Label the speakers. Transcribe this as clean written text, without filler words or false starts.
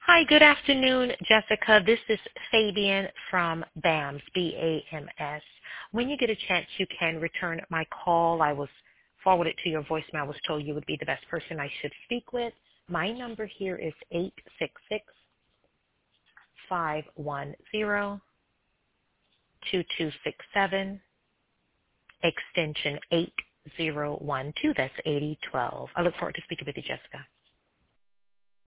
Speaker 1: Hi, good afternoon, Jessica. This is Fabian from BAMS, B-A-M-S. When you get a chance, you can return my call. I was forwarded to your voicemail. I was told you would be the best person I should speak with. My number here is 866-510-2267, extension 8012. That's 8012. I look forward to speaking with you, Jessica.